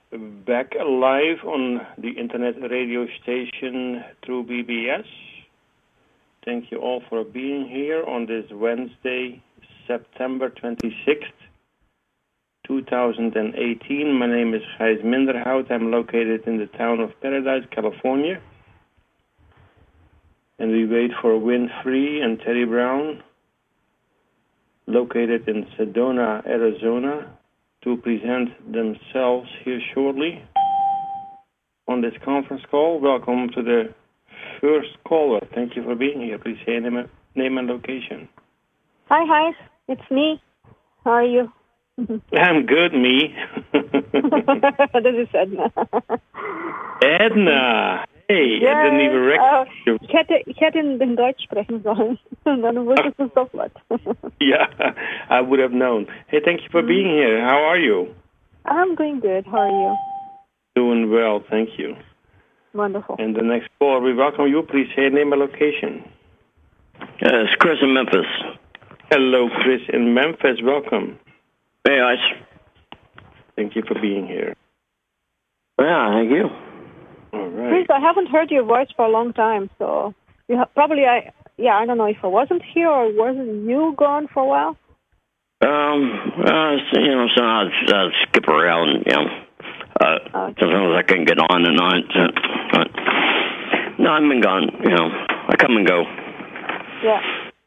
back live on the internet radio station through BBS. Thank you all for being here on this Wednesday, September 26th, 2018. My name is Gijs Minderhout. I'm located in the town of Paradise, California. And we wait for Winfrey and Terry Brown, located in Sedona, Arizona, to present themselves here shortly on this conference call. Welcome to the first caller. Thank you for being here. Please say name and location. Hi, it's me. How are you? I'm good, me. This is Edna. Edna. Hey, yes. Edna, liebe Rex. Ich hätte in Deutsch sprechen sollen. Dann wusstest du sofort. Yeah, I would have known. Hey, thank you for being here. How are you? I'm doing good. How are you? Doing well, thank you. Wonderful. And the next caller, we welcome you. Please say name and location. It's Chris in Memphis. Hello, Chris in Memphis. Welcome. Hey, guys. Thank you for being here. Yeah, thank you. All right. Chris, I haven't heard your voice for a long time, so you I don't know if I wasn't here or wasn't you gone for a while. So I'll skip around, sometimes I can get on and on. No, I've been gone, I come and go. Yeah.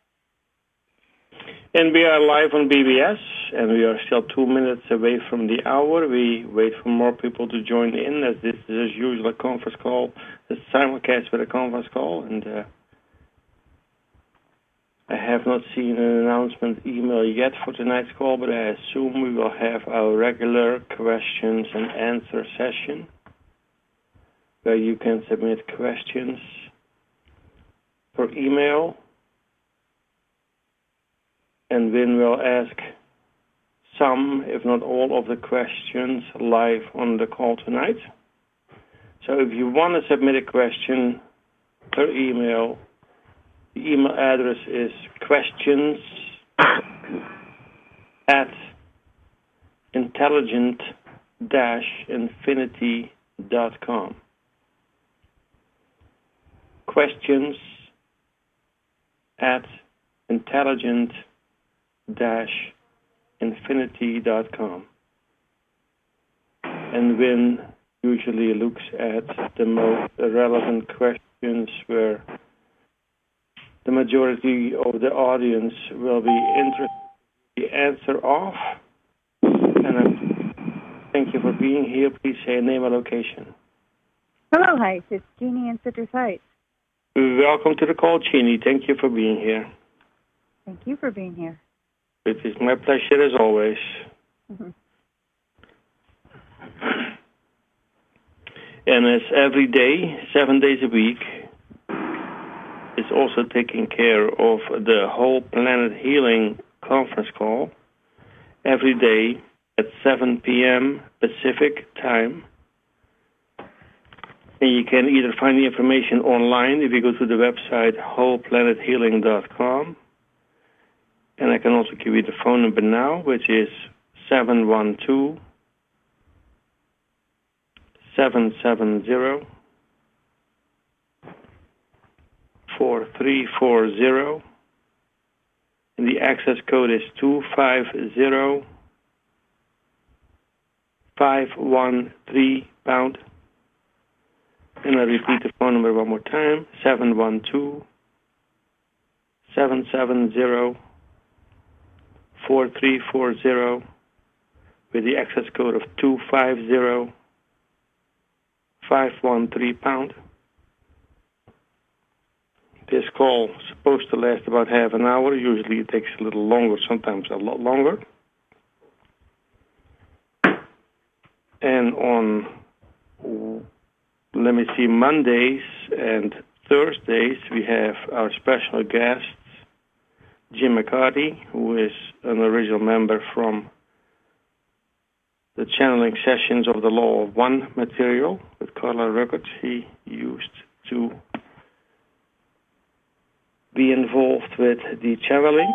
And we are live on BBS, and we are still 2 minutes away from the hour. We wait for more people to join in, as this is as usual a conference call, a simulcast with a conference call, and I have not seen an announcement email yet for tonight's call, but I assume we will have our regular questions and answer session, where you can submit questions per email, and Vin will ask some, if not all, of the questions live on the call tonight. So if you want to submit a question per email, the email address is questions@intelligent-infinity.com. questions@intelligent-infinity.com. And Win usually looks at the most relevant questions where the majority of the audience will be interested in the answer of. And thank you for being here. Please say a name and location. Hello, Heights. It's Jeannie in Citrus Heights. Welcome to the call, Jeannie. Thank you for being here. Thank you for being here. It is my pleasure as always. Mm-hmm. And as every day, 7 days a week, is also taking care of the Whole Planet Healing conference call every day at 7 p.m. Pacific time. And you can either find the information online if you go to the website wholeplanethealing.com. And I can also give you the phone number now, which is 712-770-4340. And the access code is 250513#. And I repeat the phone number one more time, 712-770-4340, with the access code of 250513#. This call is supposed to last about half an hour. Usually it takes a little longer, sometimes a lot longer. And on, Mondays and Thursdays, we have our special guest, Jim McCarty, who is an original member from the channeling sessions of the Law of One material with Carla Ruckert. He used to be involved with the channelings.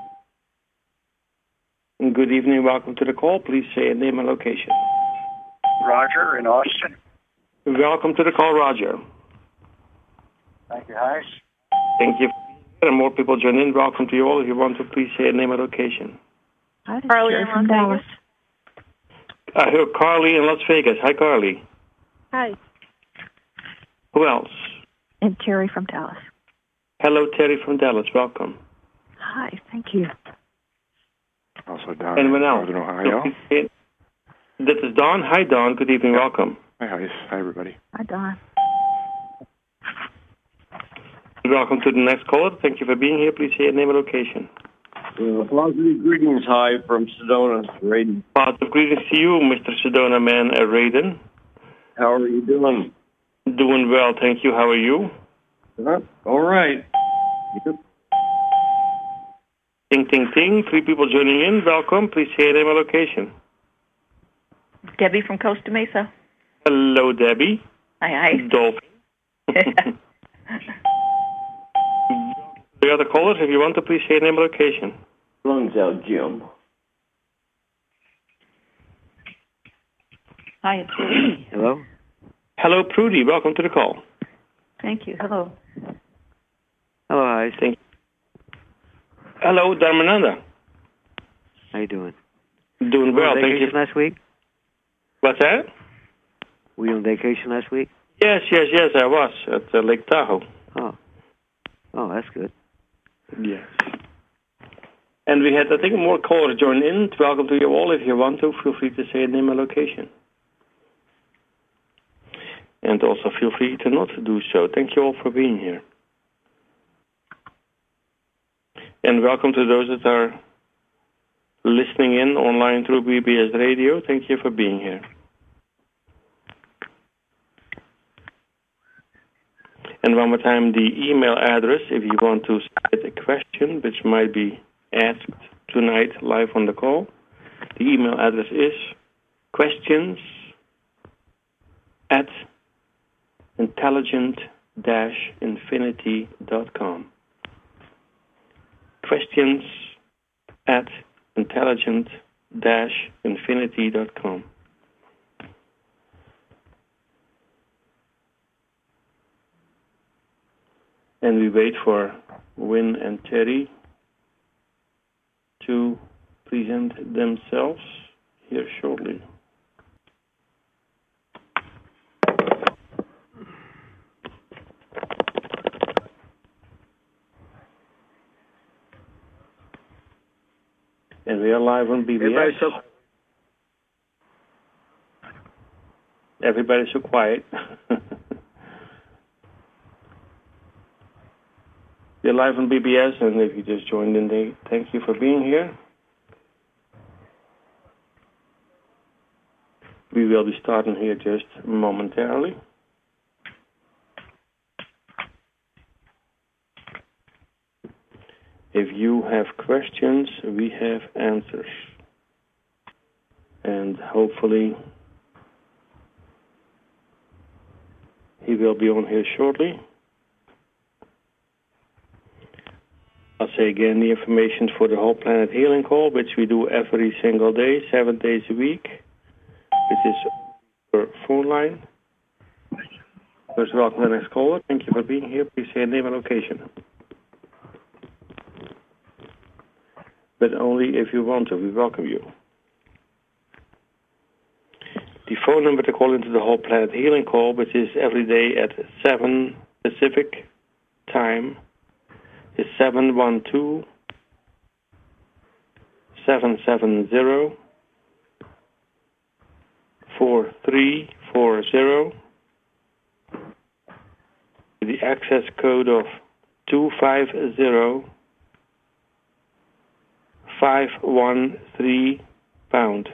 And good evening, welcome to the call. Please say a name and location. Roger in Austin. Welcome to the call, Roger. Thank you, Heis. Thank you. And more people join in. Welcome to you all. If you want to, please say a name and location. Hi, Carly in Las Vegas. I hear Carly in Las Vegas. Hi, Carly. Hi. Who else? And Terry from Dallas. Hello, Terry from Dallas. Welcome. Hi, thank you. Also Don Anyone in else? Northern Ohio. This is Don. Hi, Don. Good evening. Welcome. Hi, Heis. Hi, everybody. Hi, Don. Welcome to the next caller. Thank you for being here. Please say your name and location. Positive greetings, hi, from Sedona, Raiden. Positive greetings to you, Mr. Sedona Man, Raiden. How are you doing? Doing well, thank you. How are you? All right. Ting, ting, ting. 3 people joining in. Welcome. Please say your name and location. Debbie from Costa Mesa. Hello, Debbie. Hi. Dolphin. The other callers, if you want to, please say your name and location. Lungs out, Jim. Hi, it's Rudy. Hello? Hello, Prudy. Welcome to the call. Thank you. Hello. Hello, Heis. Thank you. Hello, Dharmananda. How you doing? Doing well, thank you. Last week? What's that? Were you on vacation last week? Yes, I was at Lake Tahoe. Oh, that's good. Yes. And we had, I think, more callers join in. Welcome to you all. If you want to, feel free to say your name and location. And also feel free to not do so. Thank you all for being here. And welcome to those that are listening in online through BBS Radio. Thank you for being here. And one more time, the email address, if you want to submit a question which might be asked tonight live on the call, the email address is questions@intelligent-infinity.com. questions@intelligent-infinity.com. And we wait for Win and Terry to present themselves here shortly. And we are live on BBS. Everybody's so quiet. You're live on BBS, and if you just joined in, thank you for being here. We will be starting here just momentarily. If you have questions, we have answers. And hopefully he will be on here shortly. I'll say again the information for the Whole Planet Healing Call, which we do every single day, 7 days a week. It is per phone line. First, welcome to the next caller. Thank you for being here. Please say your name and location. But only if you want to. We welcome you. The phone number to call into the Whole Planet Healing Call, which is every day at 7 Pacific time, is 712-770-4340. The access code of 250-513 pound.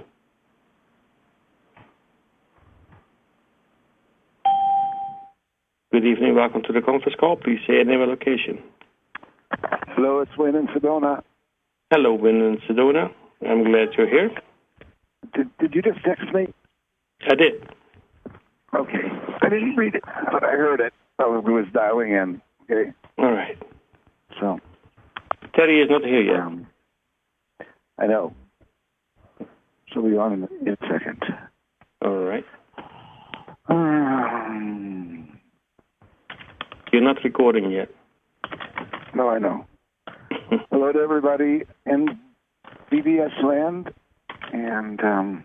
Good evening. Welcome to the conference call. Please say your name and location. Hello, it's Wayne in Sedona. Hello, Win in Sedona. I'm glad you're here. Did you just text me? I did. Okay. I didn't read it, but I heard it. I was dialing in. Okay. All right. So. Terry is not here yet. I know. She'll be on in a second. All right. You're not recording yet. No, I know. Hello to everybody in BBS land, and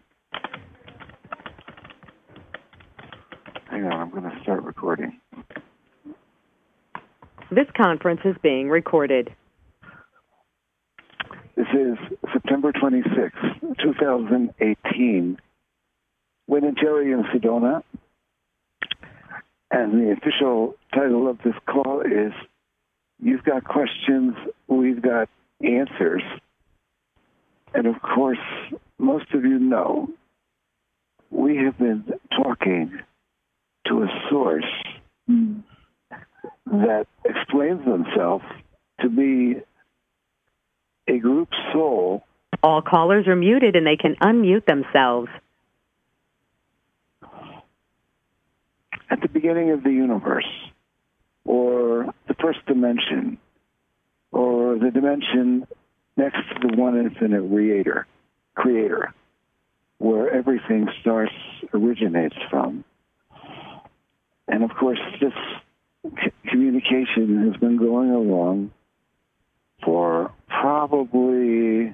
hang on, I'm going to start recording. This conference is being recorded. This is September 26th, 2018. Wynn and Terry in Sedona. And the official title of this call is You've Got Questions, We've Got Answers. And of course, most of you know, we have been talking to a source that explains themselves to be a group soul. All callers are muted and they can unmute themselves. At the beginning of the universe, or the first dimension, or the dimension next to the one infinite creator, where everything originates from. And of course, this communication has been going along for probably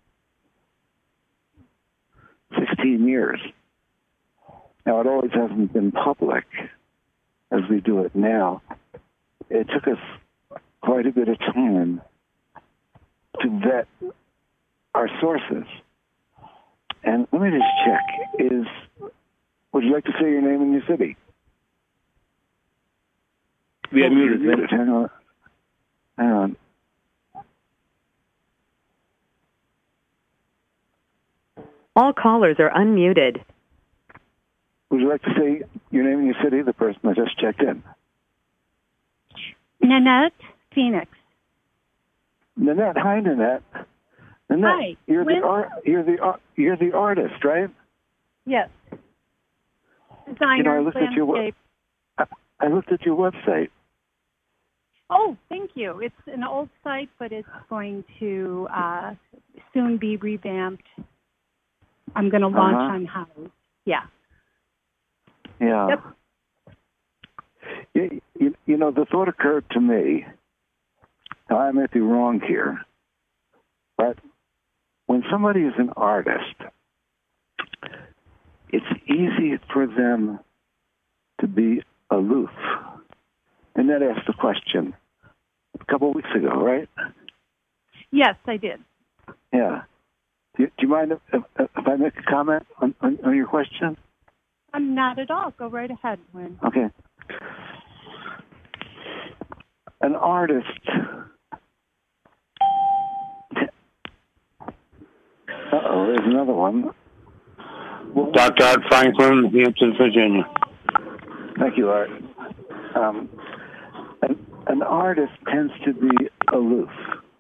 16 years. Now, it always hasn't been public as we do it now. It took us quite a bit of time to vet our sources. And let me just check. Would you like to say your name and your city? We are muted. Hang on. All callers are unmuted. Would you like to say your name and your city, the person that just checked in? Nanette, Phoenix. Nanette, hi, Nanette. Nanette, hi. You're the artist, right? Yes. Designer, I looked at your website. Oh, thank you. It's an old site, but it's going to soon be revamped. I'm going to launch on House. Yeah. Yeah. Yep. The thought occurred to me, now I may be wrong here, but when somebody is an artist, it's easy for them to be aloof. And that asked the question a couple of weeks ago, right? Yes, I did. Yeah. Do you mind if I make a comment on your question? Not at all. Go right ahead, Wynn. Okay. An artist. There's another one. Dr. Art Franklin, Hampton, Virginia. Thank you, Art. An artist tends to be aloof,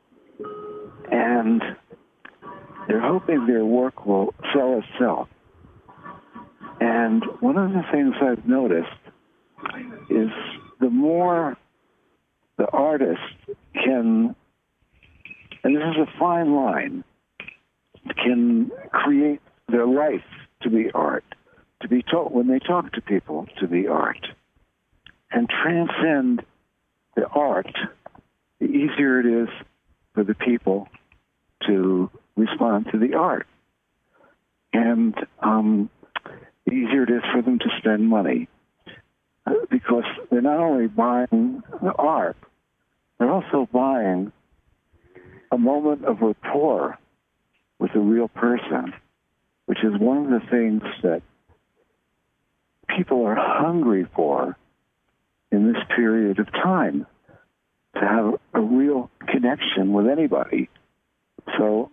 and they're hoping their work will sell itself. And one of the things I've noticed is the more the artist can, and this is a fine line, can create their life to be art, to be taught when they talk to people to be art, and transcend the art, the easier it is for the people to respond to the art. And the easier it is for them to spend money, because they're not only buying the art, they're also buying a moment of rapport with a real person, which is one of the things that people are hungry for in this period of time, to have a real connection with anybody. So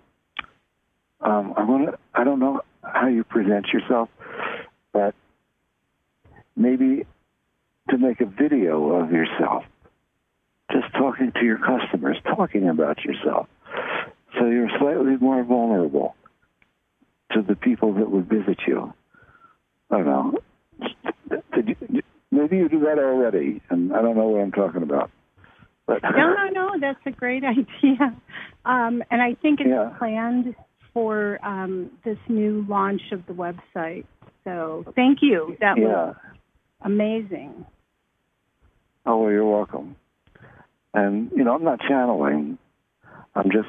I don't know how you present yourself, but maybe to make a video of yourself, just talking to your customers, talking about yourself, so you're slightly more vulnerable to the people that would visit you. I don't know. Maybe you do that already, and I don't know what I'm talking about. But No, that's a great idea. And I think it's planned for this new launch of the website. So thank you. That Yeah. was amazing. Oh, well, you're welcome. And, I'm not channeling. I'm just,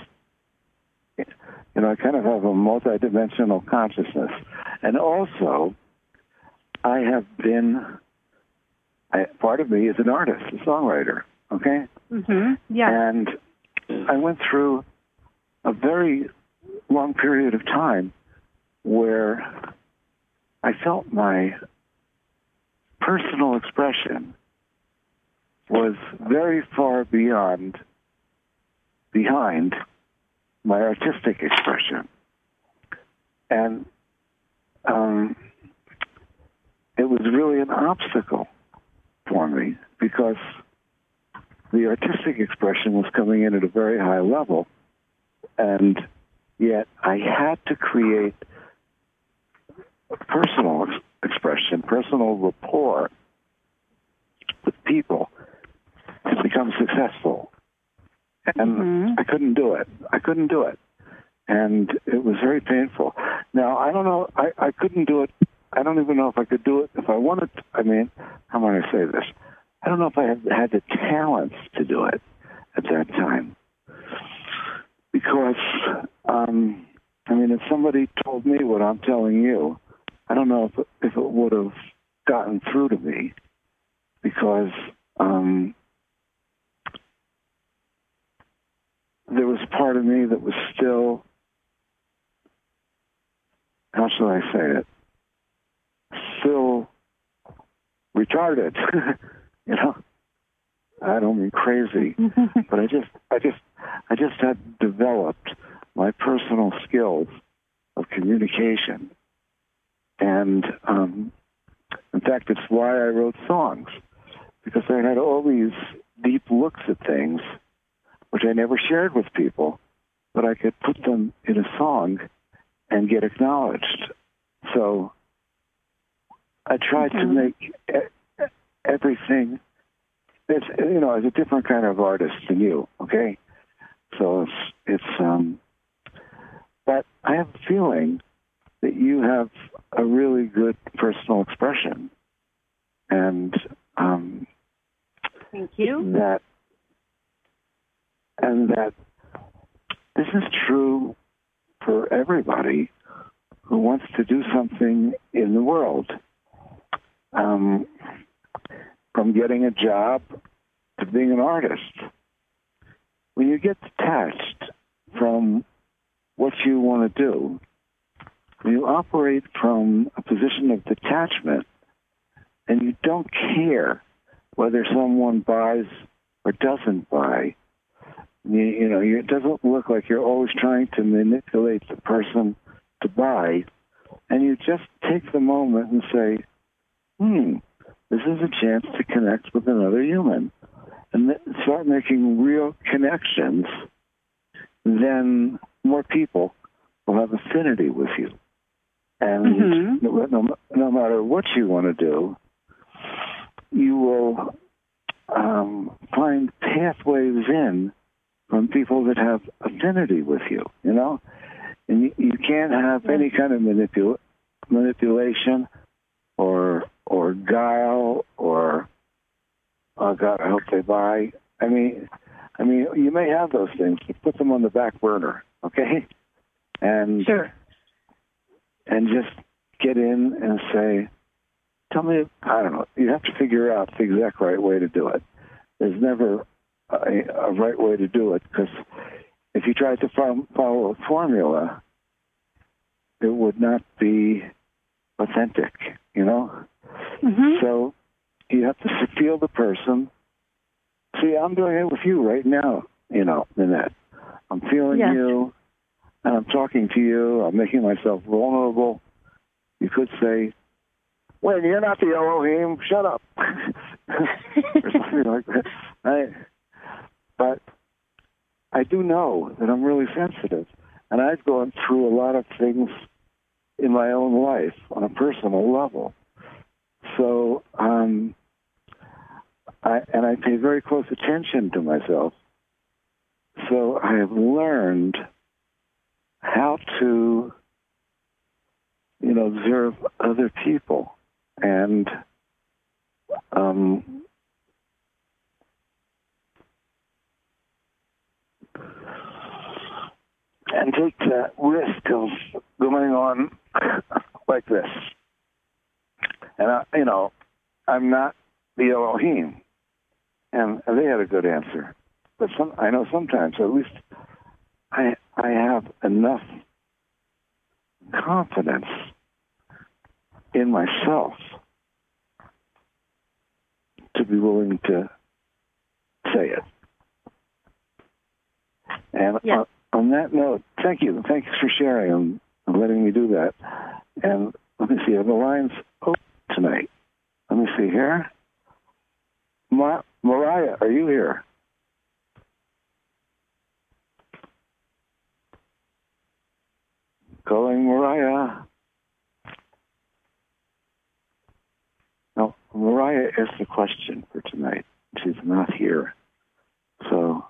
I kind of have a multidimensional consciousness. And also, I have been, part of me is an artist, a songwriter, okay? Mm-hmm. Yeah. And I went through a very long period of time where I felt my personal expression was very far behind my artistic expression. And it was really an obstacle for me because the artistic expression was coming in at a very high level, and yet I had to create personal expression, personal rapport with people to become successful. And I couldn't do it. And it was very painful. Now, I don't know, I couldn't do it. I don't even know if I could do it if I wanted to. I mean, how might I say this? I don't know if I had the talents to do it at that time. Because, if somebody told me what I'm telling you, I don't know if it would have gotten through to me, because there was a part of me that was still, how shall I say it, still retarded. I don't mean crazy, but I just had developed my personal skills of communication. And in fact, it's why I wrote songs, because I had all these deep looks at things which I never shared with people, but I could put them in a song and get acknowledged. So I tried to make everything, as a different kind of artist than you, okay? So it's but I have a feeling that you have a really good personal expression. And thank you. That this is true for everybody who wants to do something in the world. From getting a job to being an artist. When you get detached from what you want to do, when you operate from a position of detachment and you don't care whether someone buys or doesn't buy, it doesn't look like you're always trying to manipulate the person to buy, and you just take the moment and say, this is a chance to connect with another human, and start making real connections, then more people will have affinity with you. And no matter what you want to do, you will find pathways in from people that have affinity with you, And you can't have any kind of manipulation or guile or, oh God, I hope they buy. I mean, you may have those things, but put them on the back burner, okay? And sure. And just get in and say, tell me, I don't know, you have to figure out the exact right way to do it. There's never a right way to do it, because if you tried to follow a formula, it would not be authentic, So you have to feel the person. See, I'm doing it with you right now, Nanette. I'm feeling you, and I'm talking to you. I'm making myself vulnerable. You could say, well, you're not the Elohim, shut up. Or something like that. But I do know that I'm really sensitive, and I've gone through a lot of things in my own life on a personal level. So, I pay very close attention to myself. So I have learned how to observe other people and take that risk of going on like this. And I'm not the Elohim, and they had a good answer. But I know sometimes, at least, I have enough confidence in myself to be willing to say it. And on that note, thank you. Thanks for sharing and letting me do that. And let me see, are the lines open tonight? Let me see here. Mariah, are you here? Calling Mariah. No, Mariah is the question for tonight. She's not here. So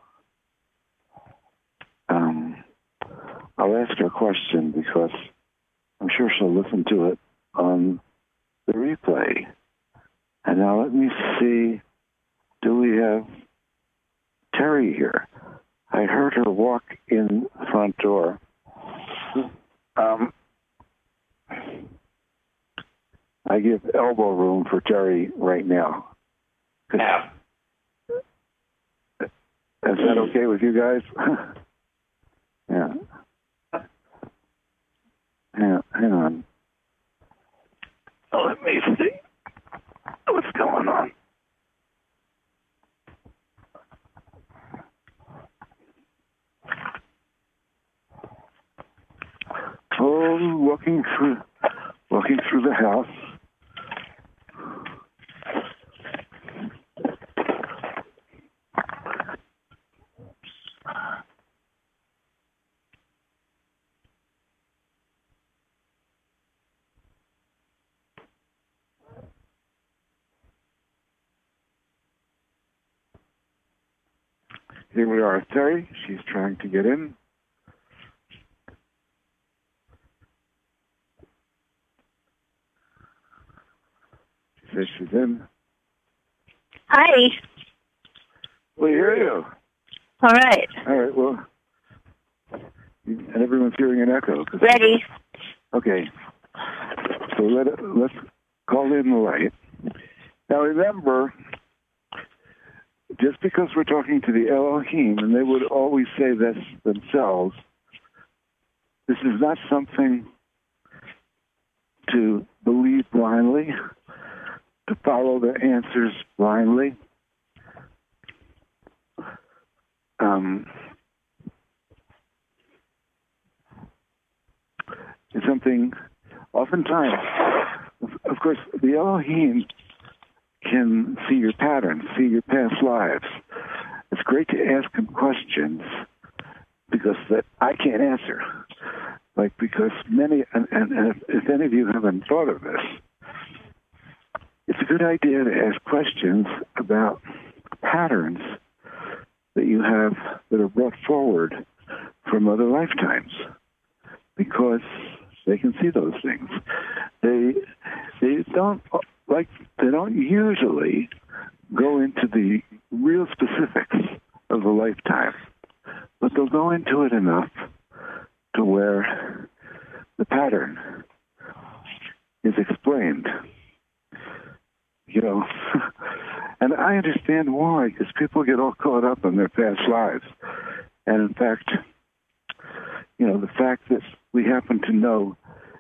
I'll ask her a question because I'm sure she'll listen to it on the replay. And now let me see, do we have Terry here? I heard her walk in the front door. I give elbow room for Terry right now. Yeah. Is that okay with you guys? Yeah. Hang on. Let me see what's going on. Oh, walking through the house. Here we are, Terry. She's trying to get in. She says she's in. Hi. We hear you. All right. All right, well, and everyone's hearing an echo. Ready. Okay. So let's call in the light. Now remember, just because we're talking to the Elohim, and they would always say this themselves, this is not something to believe blindly, to follow their answers blindly. It's something, oftentimes, of course, the Elohim can see your patterns, see your past lives. It's great to ask him questions because that I can't answer. Because many, and if any of you haven't thought of this, it's a good idea to ask questions about patterns that you have that are brought forward from other lifetimes, because they can see those things. They don't usually go into the real specifics of the lifetime, but they'll go into it enough to where the pattern is explained. And I understand why, because people get all caught up in their past lives. And in fact, the fact that we happen to know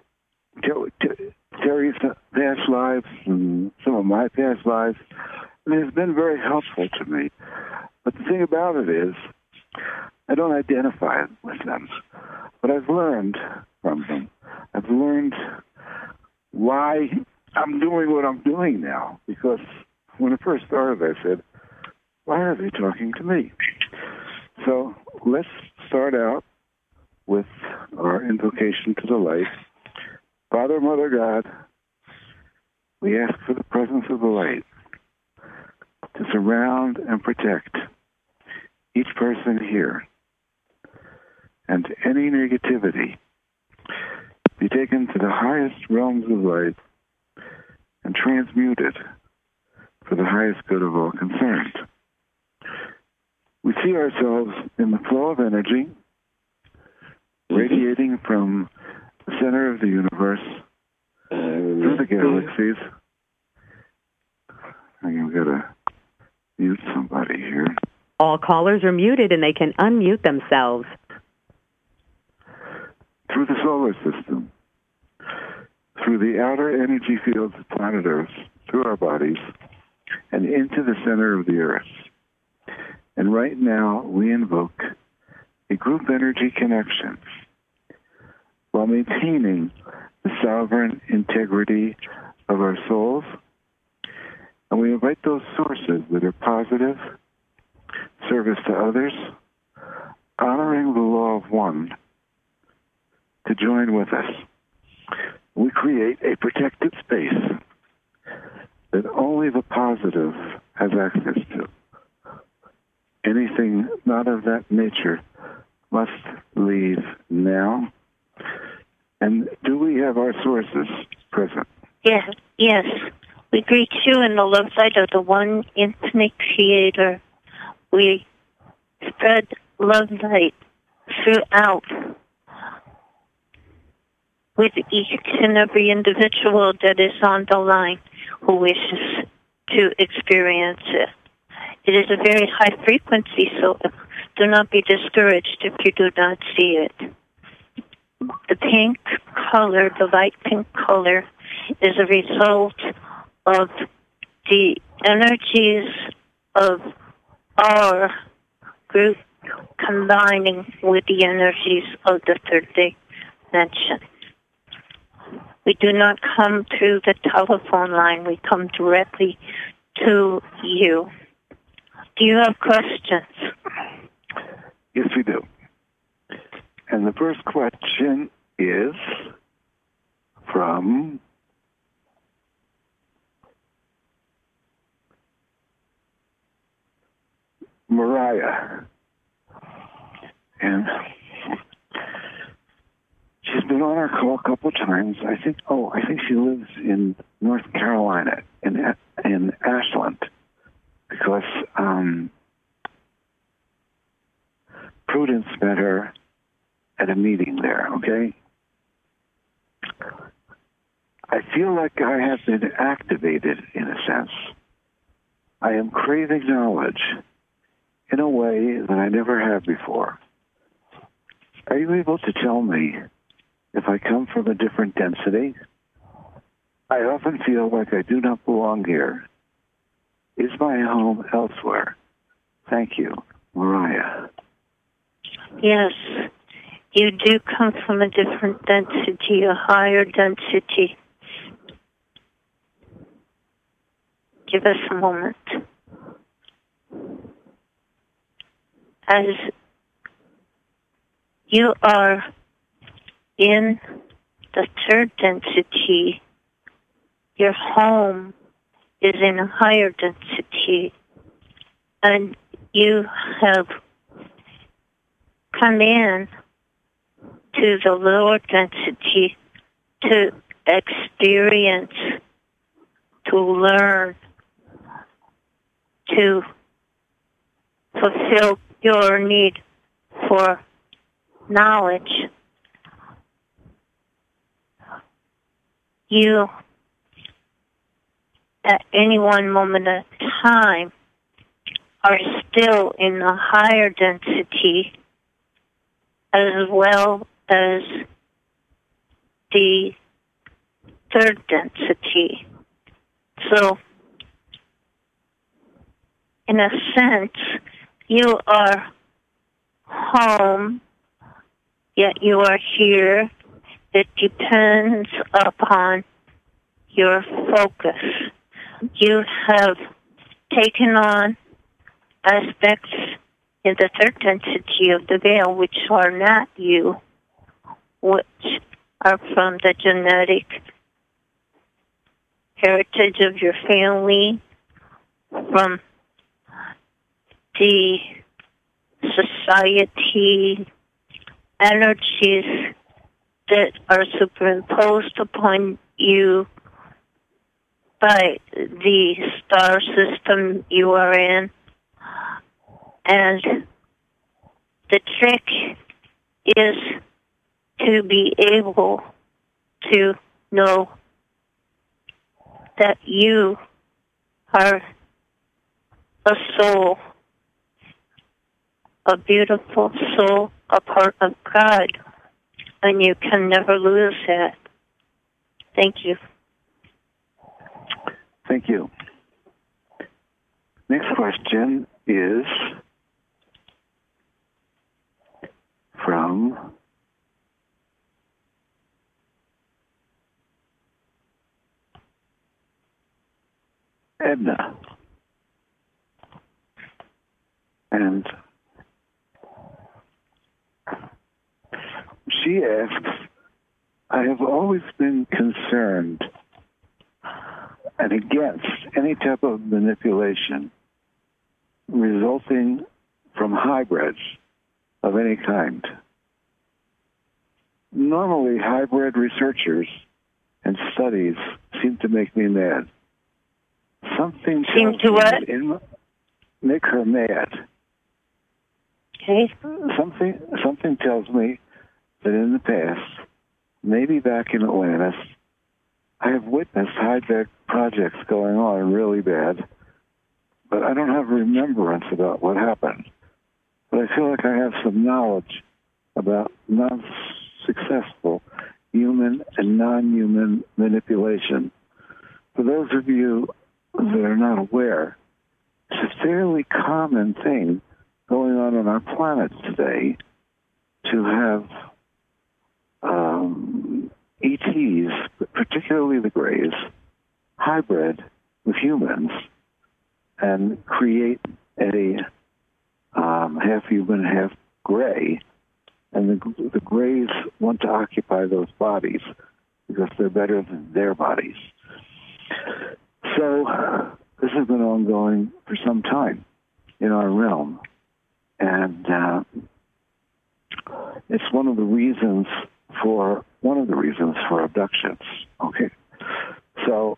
Terry's past lives and some of my past lives, has been very helpful to me. But the thing about it is, I don't identify with them. But I've learned from them. I've learned why I'm doing what I'm doing now. Because when I first started, I said, why are they talking to me? So let's start out with our invocation to the light. Father, Mother, God, we ask for the presence of the light to surround and protect each person here, and any negativity be taken to the highest realms of light and transmuted for the highest good of all concerned. We see ourselves in the flow of energy radiating from the center of the universe through the galaxies. I've got to mute somebody here. All callers are muted and they can unmute themselves. Through the solar system, through the outer energy fields of planet Earth, through our bodies, and into the center of the Earth. And right now, we invoke a group energy connection while maintaining the sovereign integrity of our souls. And we invite those sources that are positive, service to others, honoring the law of one, to join with us. We create a protected space that only the positive has access to. Anything not of that nature must leave now. And do we have our sources present? Yes, yes. We greet you in the love light of the one infinite creator. We spread love light throughout with each and every individual that is on the line who wishes to experience it. It is a very high frequency, so do not be discouraged if you do not see it. The pink color, the light pink color, is a result of the energies of our group combining with the energies of the third dimension. We do not come through the telephone line. We come directly to you. Do you have questions? Yes, we do. And the first question is from Mariah. And she's been on our call a couple of times. I think she lives in North Carolina, in Ashland, because Prudence met her at a meeting there, okay? I feel like I have been activated in a sense. I am craving knowledge in a way that I never have before. Are you able to tell me if I come from a different density? I often feel like I do not belong here. Is my home elsewhere? Thank you, Mariah. Yes, you do come from a different density, a higher density. Give us a moment. As you are in the third density, your home is in a higher density, and you have come in to the lower density to experience, to learn, to fulfill your need for knowledge. You, at any one moment of time, are still in a higher density as well as the third density. So, in a sense, you are home, yet you are here. It depends upon your focus. You have taken on aspects in the third density of the veil which are not you, which are from the genetic heritage of your family, from the society energies that are superimposed upon you by the star system you are in. And the trick is to be able to know that you are a soul, a beautiful soul, a part of God, and you can never lose that. Thank you. Thank you. Next question is from Edna. And she asks, I have always been concerned and against any type of manipulation resulting from hybrids of any kind. Normally, hybrid researchers and studies seem to make me mad. Something seem to what? Make her mad. Okay. Something tells me that in the past, maybe back in Atlantis, I have witnessed hybrid projects going on really bad, but I don't have remembrance about what happened. But I feel like I have some knowledge about non-successful human and non-human manipulation. For those of you that are not aware, it's a fairly common thing going on our planet today to have ETs, particularly the Greys, hybrid with humans and create a half human, half Gray. And the Greys want to occupy those bodies because they're better than their bodies. So this has been ongoing for some time in our realm. And it's one of the reasons for abductions. Okay, so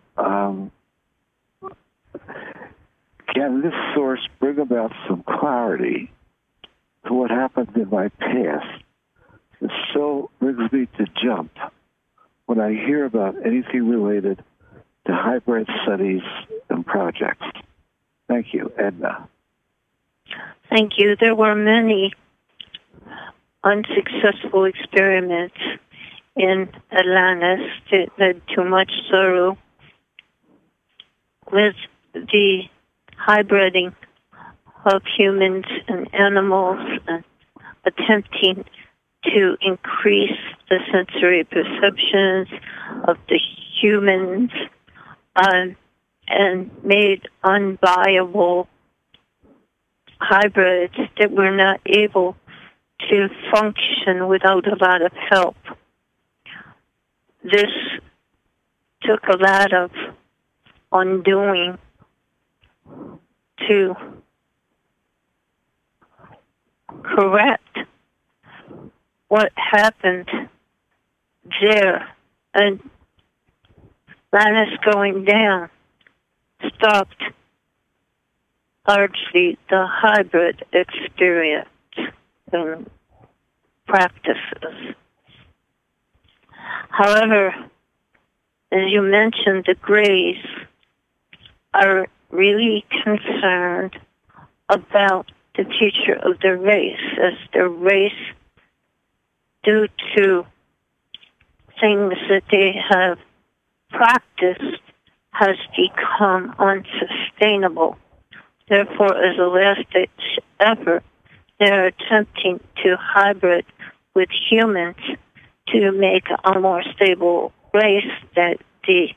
can this source bring about some clarity to what happened in my past? It still brings me to jump when I hear about anything related to hybrid studies and projects. Thank you, Edna. Thank you. There were many unsuccessful experiments in Atlantis that led to much sorrow with the hybriding of humans and animals and attempting to increase the sensory perceptions of the humans and made unviable hybrids that were not able to function without a lot of help. This took a lot of undoing to correct what happened there. And Atlantis going down stopped largely the hybrid experience and practices. However, as you mentioned, the Greys are really concerned about the future of their race, as their race, due to things that they have practiced, has become unsustainable. Therefore, as a last-ditch effort, they're attempting to hybrid with humans to make a more stable race that the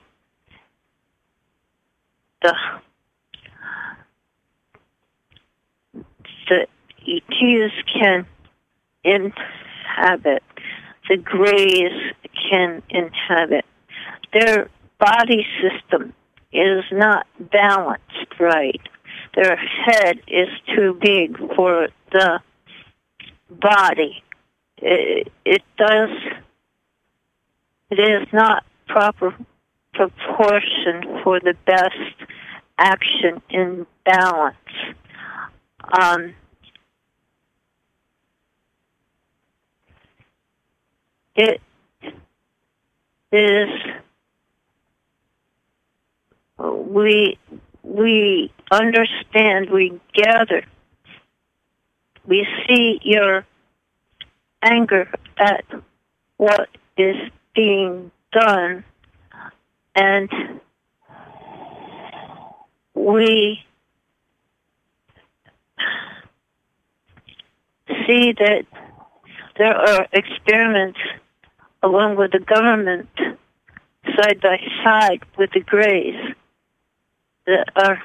ETs can inhabit, the Greys can inhabit. Their body system is not balanced right. Their head is too big for the body. It does It is not proper proportion for the best action in balance. It is, we understand, we gather, we see your anger at what is being done, and we see that there are experiments along with the government side by side with the Greys that are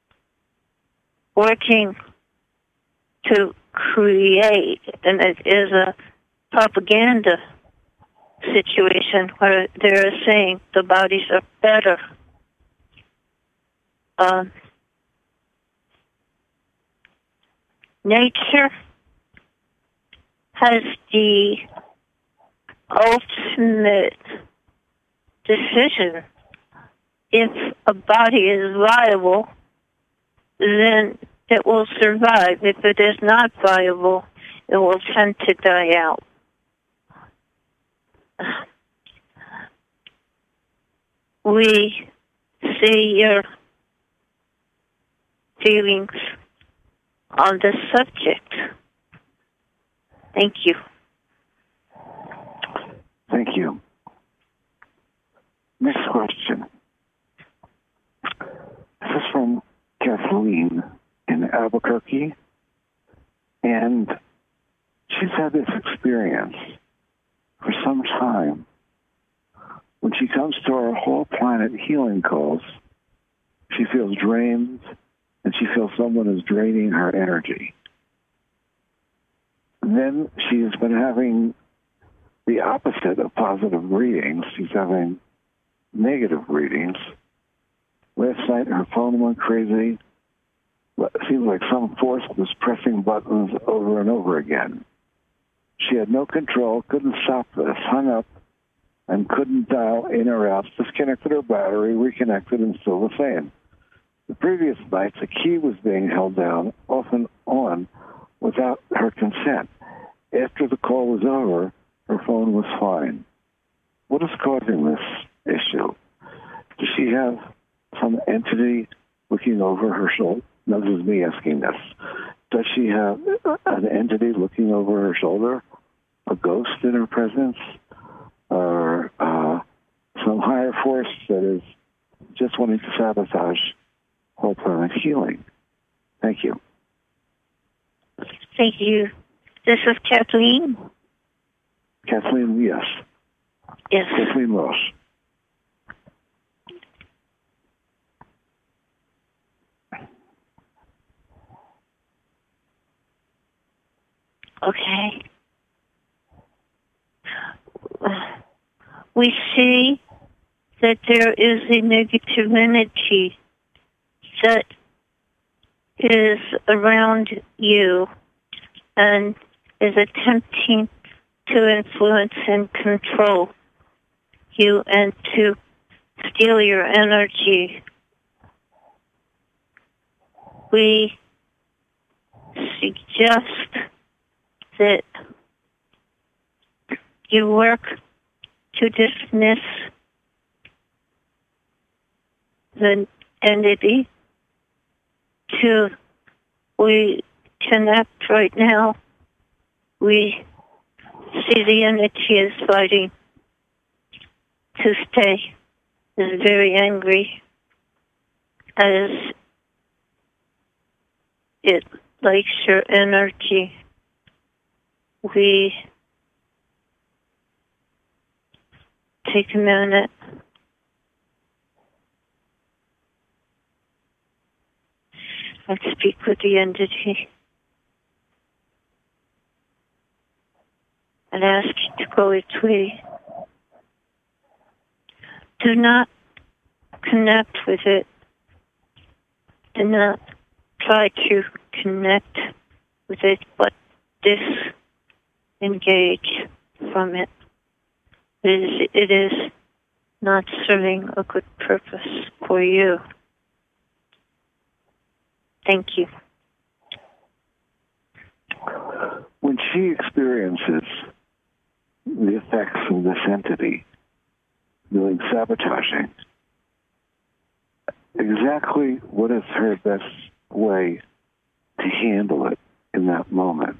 working to create, and it is a propaganda situation where they're saying the bodies are better. Nature has the ultimate decision. If a body is viable, then it will survive. If it is not viable, it will tend to die out. We see your feelings on the subject. Thank you. Thank you. Next question. This is from Kathleen in Albuquerque, and she's had this experience for some time. When she comes to our whole planet healing calls, she feels drained, and she feels someone is draining her energy. Then she's been having the opposite of positive readings. She's having negative readings. Last night, her phone went crazy. It seemed like some force was pressing buttons over and over again. She had no control, couldn't stop this, hung up, and couldn't dial in or out, disconnected her battery, reconnected, and still the same. The previous nights, a key was being held down, off and on, without her consent. After the call was over, her phone was fine. What is causing this issue? Does she have some entity looking over her shoulder? No, this is me asking this. Does she have an entity looking over her shoulder? A ghost in her presence? Or some higher force that is just wanting to sabotage whole planet healing? Thank you. Thank you. This is Kathleen. Kathleen, yes. Yes. Kathleen Ross. Okay. We see that there is a negative energy that is around you and is attempting to influence and control you and to steal your energy. We suggest that you work to dismiss the entity. We connect right now. We see the entity is fighting to stay, is very angry, as it likes your energy. We take a minute and speak with the entity and ask it to go its way. Do not connect with it. Do not try to connect with it, but disengage from it. It is not serving a good purpose for you. Thank you. When she experiences the effects of this entity doing sabotaging, exactly what is her best way to handle it in that moment?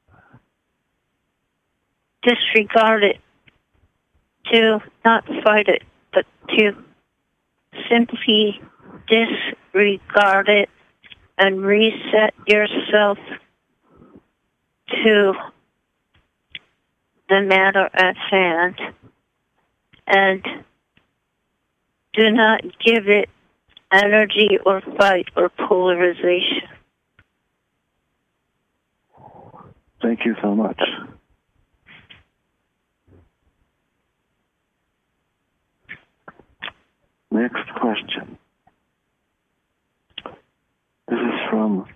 Disregard it. To not fight it, but to simply disregard it and reset yourself to the matter at hand, and do not give it energy or fight or polarization. Thank you so much. Next question. This is from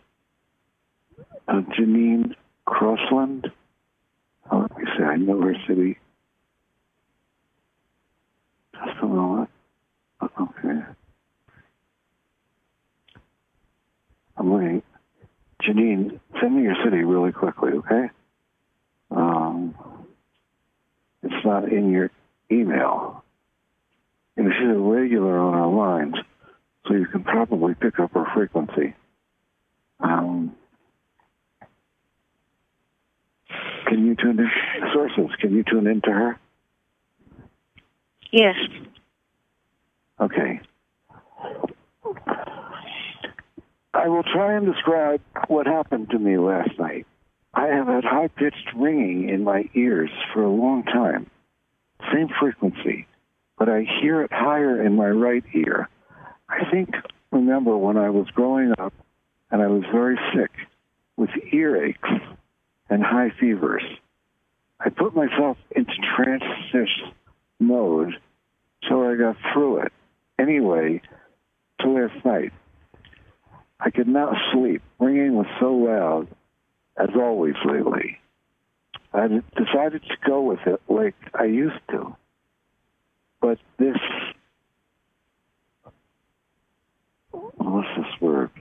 Janine Crossland. Let me see, I know her city. Just a moment. Okay. I'm looking. Janine, send me your city really quickly, okay? It's not in your email. And she's a regular on our lines, so you can probably pick up her frequency. Can you tune in? Sources, can you tune into her? Yes. Okay. I will try and describe what happened to me last night. I have had high-pitched ringing in my ears for a long time. Same frequency, but I hear it higher in my right ear. Remember when I was growing up and I was very sick with earaches and high fevers. I put myself into trance mode till I got through it. Anyway, till last night, I could not sleep. Ringing was so loud, as always lately. I decided to go with it like I used to. But this, what's this word?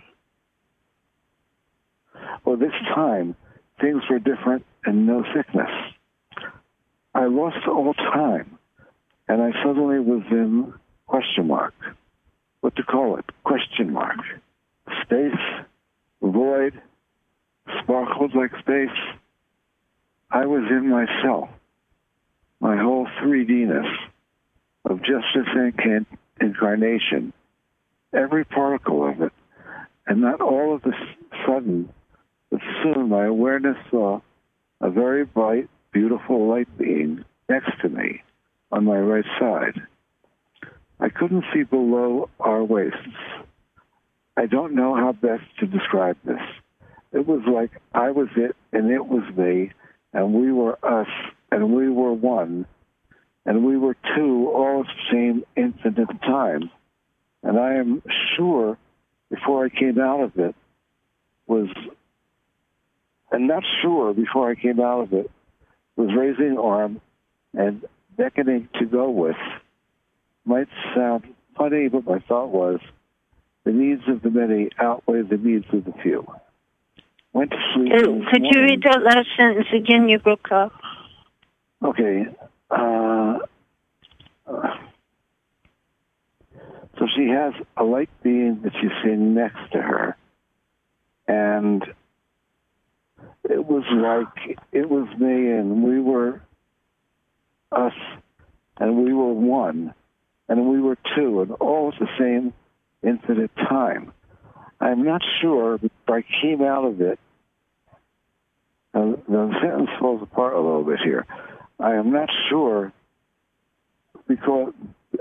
Well, this time, things were different and no sickness. I lost all time, and I suddenly was in question mark. What to call it? Question mark. Space, void, sparkled like space. I was in myself, my whole 3D-ness of just this incarnation, every particle of it, and not all of a sudden, but soon my awareness saw a very bright, beautiful light being next to me on my right side. I couldn't see below our waists. I don't know how best to describe this. It was like I was it and it was me, and we were us, and we were one, and we were two all at the same infinite time. And I am sure before I came out of it was raising arm and beckoning to go with. Might sound funny, but my thought was, the needs of the many outweigh the needs of the few. Went to sleep. Could you read that last sentence again? You broke up. Okay. So she has a light being that she's seeing next to her. And it was like it was me and we were us and we were one and we were two and all at the same infinite time. I'm not sure, but I came out of it. The sentence falls apart a little bit here. I'm not sure before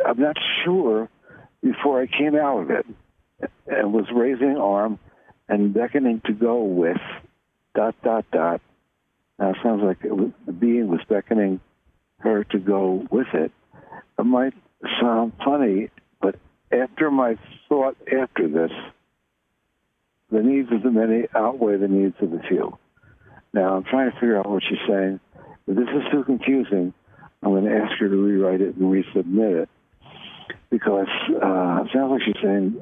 I came out of it and was raising arm and beckoning to go with ... Now it sounds like the being was beckoning her to go with it. It might sound funny, but after my thought after this, the needs of the many outweigh the needs of the few. Now, I'm trying to figure out what she's saying. If this is too confusing, I'm going to ask her to rewrite it and resubmit it because it sounds like she's saying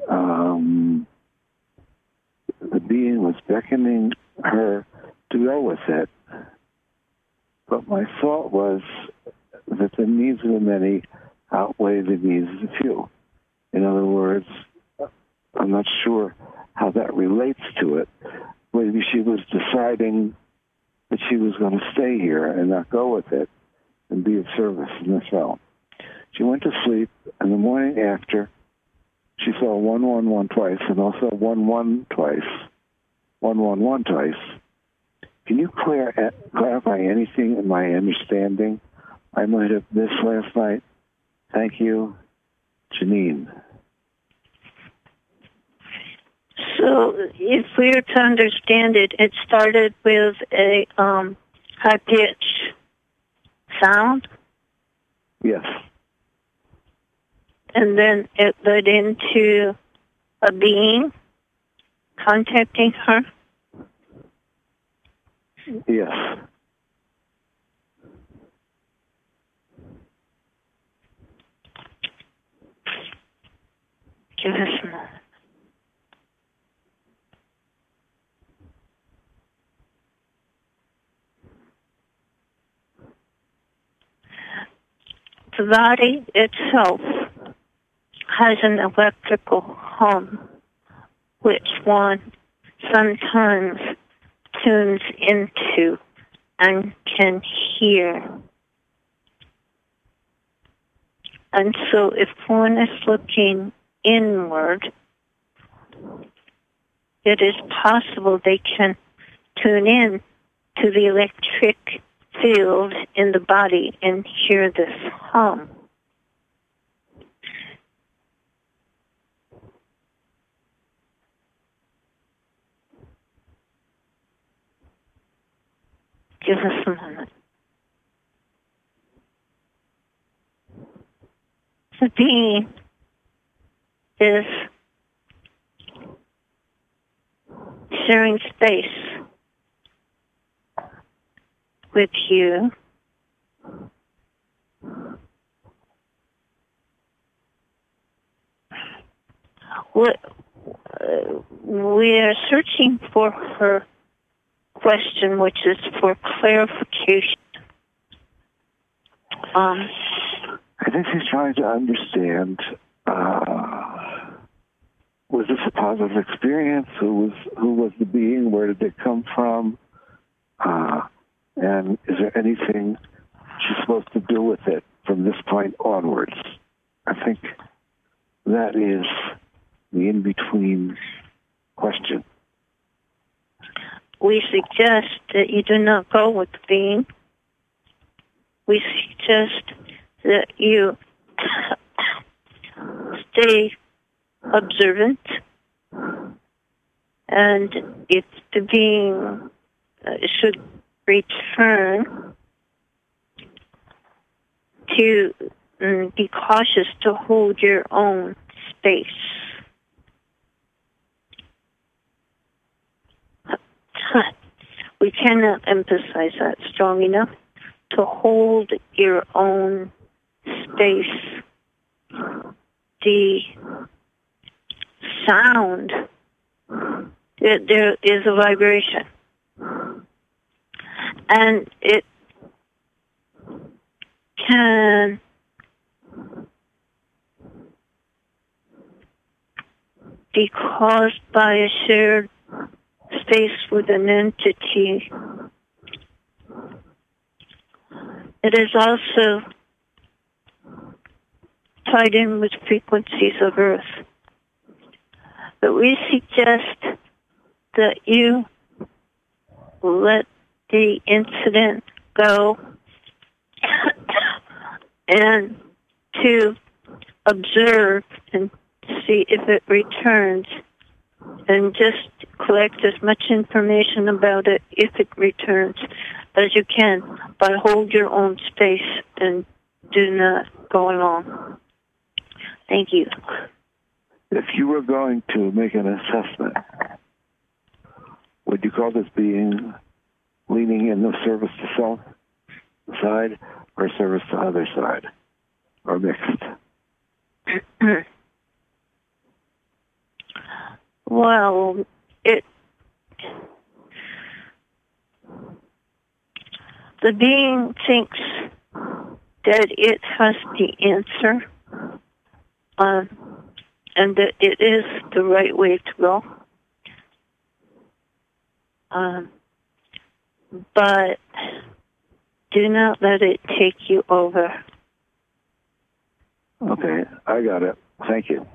the being was beckoning her to go with it. But my thought was that the needs of the many outweigh the needs of the few. In other words, I'm not sure how that relates to it. Maybe she was deciding that she was going to stay here and not go with it and be of service, and that's all. She went to sleep, and the morning after, she saw 111 twice and also 11 twice, 111 twice. Can you clarify anything in my understanding I might have missed last night? Thank you, Janine. So if we are to understand it, it started with a high-pitched sound? Yes. And then it led into a being contacting her? Yes. Give us a moment. The body itself has an electrical hum, which one sometimes tunes into and can hear. And so if one is looking inward, it is possible they can tune in to the electric field in the body and hear this hum. Give us a moment. The being is sharing space with you. We are searching for her question, which is for clarification. I think she's trying to understand, was this a positive experience? Who was the being? Where did they come from? And is there anything she's supposed to do with it from this point onwards? I think that is the in-between question. We suggest that you do not go with the being. We suggest that you stay observant, and if the being should return, to be cautious to hold your own space. We cannot emphasize that strong enough. To hold your own space. The sound, there is a vibration. And it can be caused by a shared space with an entity. It is also tied in with frequencies of Earth. But we suggest that you let the incident go and to observe and see if it returns, and just collect as much information about it if it returns as you can, but hold your own space and do not go along. Thank you. If you were going to make an assessment, would you call this being leaning in the service to self side, or service to other side, or mixed? Well, the being thinks that it has the answer, and that it is the right way to go. But do not let it take you over. Okay, I got it. Thank you.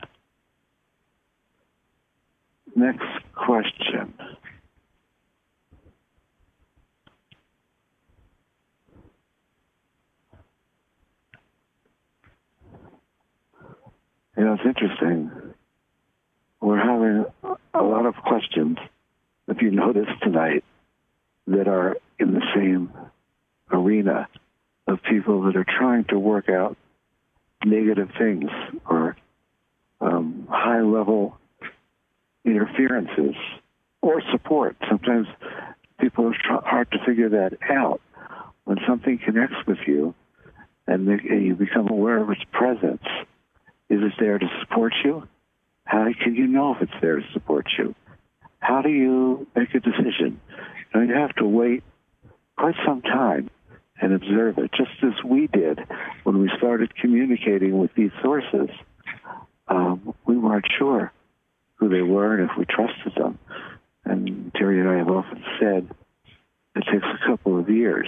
Next question. You know, it's interesting. We're having a lot of questions, if you notice tonight, that are in the same arena of people that are trying to work out negative things or high-level interferences or support. Sometimes people are hard to figure that out. When something connects with you and you become aware of its presence, is it there to support you? How can you know if it's there to support you? How do you make a decision? You know, you have to wait quite some time and observe it, just as we did when we started communicating with these sources. We weren't sure who they were and if we trusted them. And Terry and I have often said it takes a couple of years.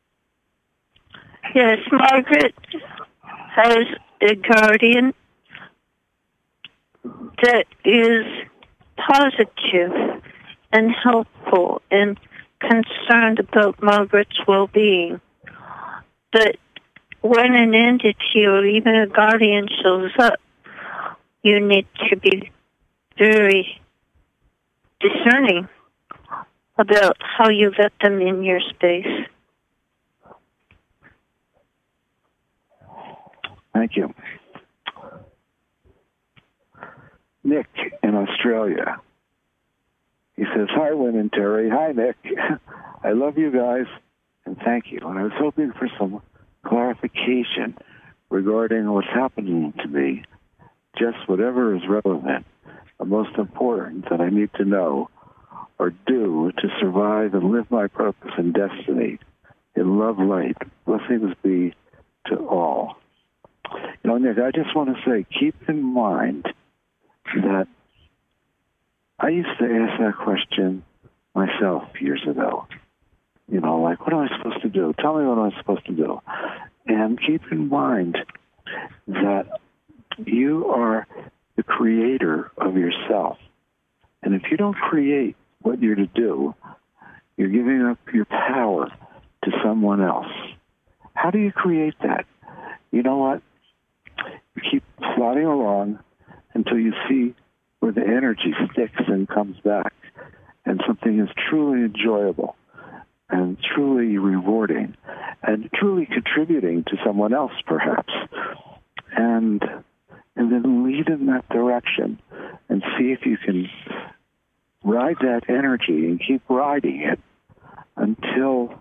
Yes, Margaret has a guardian that is positive and helpful and concerned about Margaret's well-being. But when an entity or even a guardian shows up, you need to be very discerning about how you let them in your space. Thank you. Nick in Australia. He says, "Hi, Lynn and Terry." Hi, Nick. I love you guys, and thank you. And I was hoping for some clarification regarding what's happening to me, just whatever is relevant, the most important that I need to know or do to survive and live my purpose and destiny in love light. Blessings be to all. You know, Nick, I just want to say, keep in mind that I used to ask that question myself years ago. You know, like, what am I supposed to do? Tell me what I'm supposed to do. And keep in mind that you are the creator of yourself. And if you don't create what you're to do, you're giving up your power to someone else. How do you create that? You know what? You keep plodding along until you see where the energy sticks and comes back, and something is truly enjoyable and truly rewarding and truly contributing to someone else, perhaps. And then lead in that direction and see if you can ride that energy and keep riding it until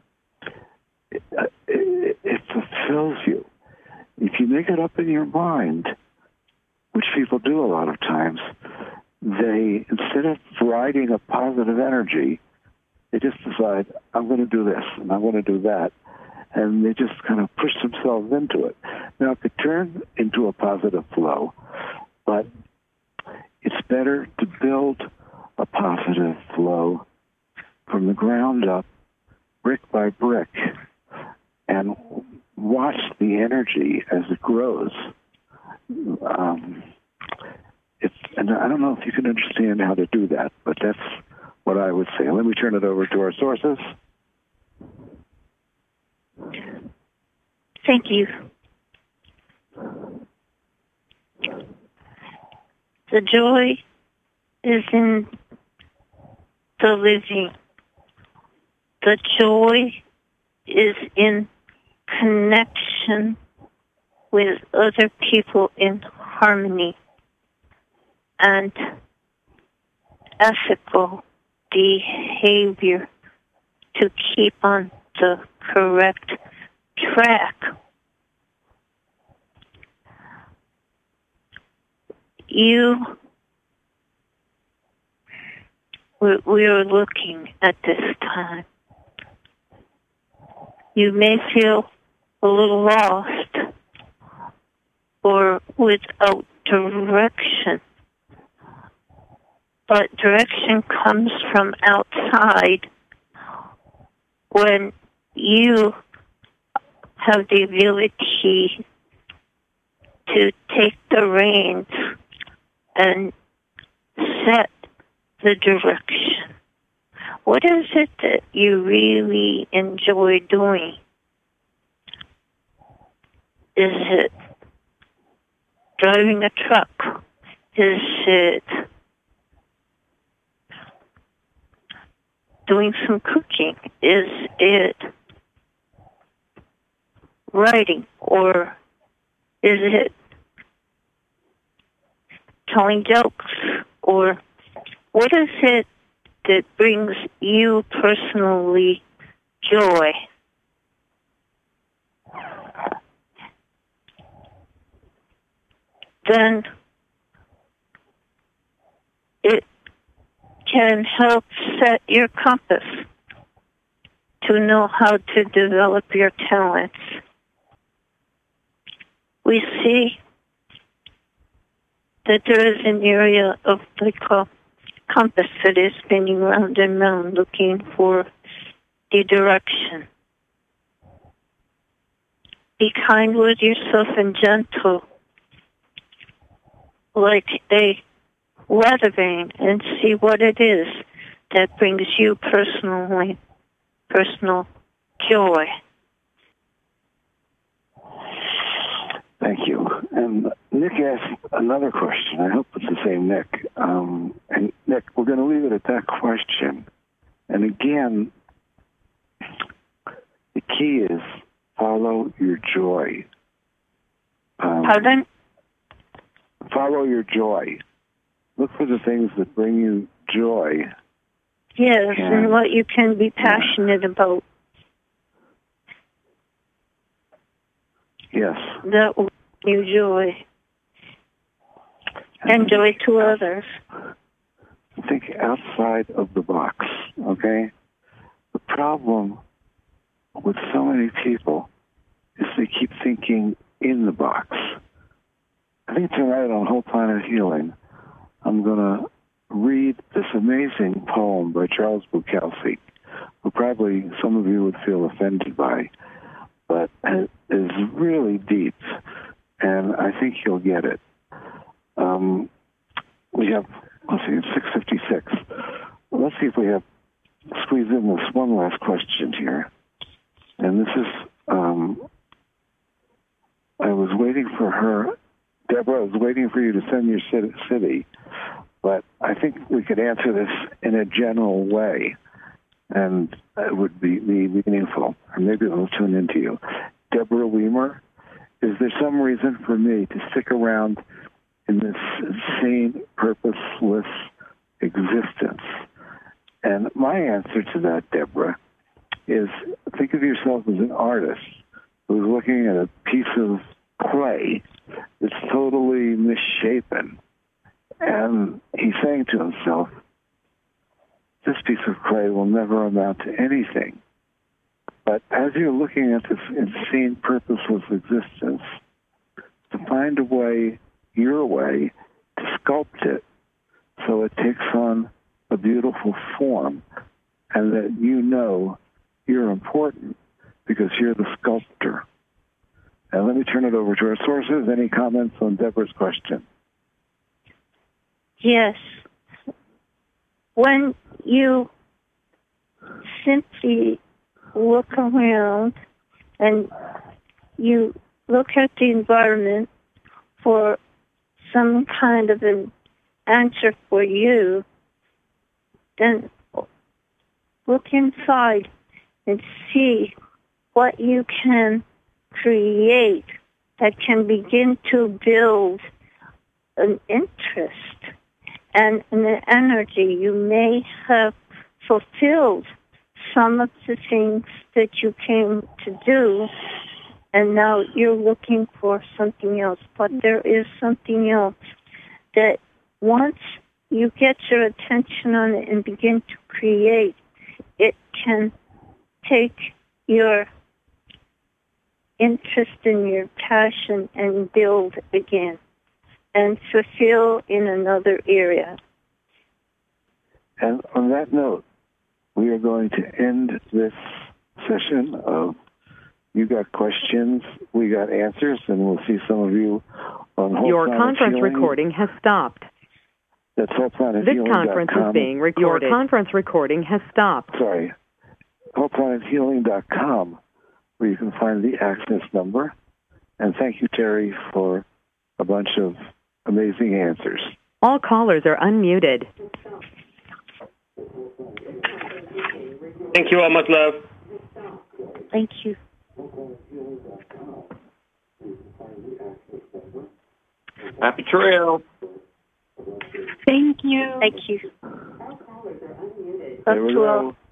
it fulfills you. If you make it up in your mind, which people do a lot of times, they, instead of riding a positive energy, they just decide, I'm going to do this and I'm going to do that. And they just kind of push themselves into it. Now, it could turn into a positive flow, but it's better to build a positive flow from the ground up, brick by brick, and watch the energy as it grows. And I don't know if you can understand how to do that, but that's what I would say. Let me turn it over to our sources. Thank you. The joy is in the living. The joy is in connection with other people in harmony and ethical behavior to keep on the correct track. We are looking at this time. You may feel a little lost or without direction. But direction comes from outside when you have the ability to take the reins and set the direction. What is it that you really enjoy doing? Is it driving a truck? Is it doing some cooking? Is it writing? Or is it telling jokes? Or what is it that brings you personally joy? Then it can help set your compass to know how to develop your talents. We see that there is an area of the compass that is spinning round and round looking for the direction. Be kind with yourself and gentle, like a weather vane, and see what it is that brings you personal joy. Thank you. And Nick asked another question. I hope it's the same Nick. And Nick, we're going to leave it at that question. And again, the key is follow your joy. Pardon? Follow your joy. Look for the things that bring you joy. Yes, and what you can be passionate about. Yes. That will bring you joy. And joy to others. Think outside of the box, okay? The problem with so many people is they keep thinking in the box. I think tonight on Whole Planet Healing, I'm going to read this amazing poem by Charles Bukowski, who probably some of you would feel offended by, but is really deep, and I think you'll get it. We have, let's see, it's 6:56. Let's see if we have squeeze in this one last question here. And this is, I was waiting for her, Deborah, I was waiting for you to send your city, but I think we could answer this in a general way, and it would be meaningful, or maybe it'll tune into you. Deborah Weimer, is there some reason for me to stick around in this insane, purposeless existence? And my answer to that, Deborah, is think of yourself as an artist who's looking at a piece of clay that's totally misshapen. And he's saying to himself, this piece of clay will never amount to anything. But as you're looking at this insane, purposeless existence, to find a way, your way, to sculpt it so it takes on a beautiful form, and that you know you're important because you're the sculptor. And let me turn it over to our sources. Any comments on Deborah's question? Yes. When you simply look around and you look at the environment for some kind of an answer for you, then look inside and see what you can create that can begin to build an interest and an energy. You may have fulfilled some of the things that you came to do, and now you're looking for something else. But there is something else that once you get your attention on it and begin to create, it can take your interest and your passion and build again and fulfill in another area. And on that note, we are going to end this session of You Got Questions, We Got Answers, and we'll see some of you on Whole Your Planet conference Healing. recording has stopped. That's WholePlanetHealing.com. This conference is being recorded. Your conference recording has stopped. Sorry. WholePlanetHealing.com, where you can find the access number. And thank you, Terry, for a bunch of amazing answers. All callers are unmuted. Thank you all, much love. Thank you. Happy trail. Thank you. Thank you. There we go.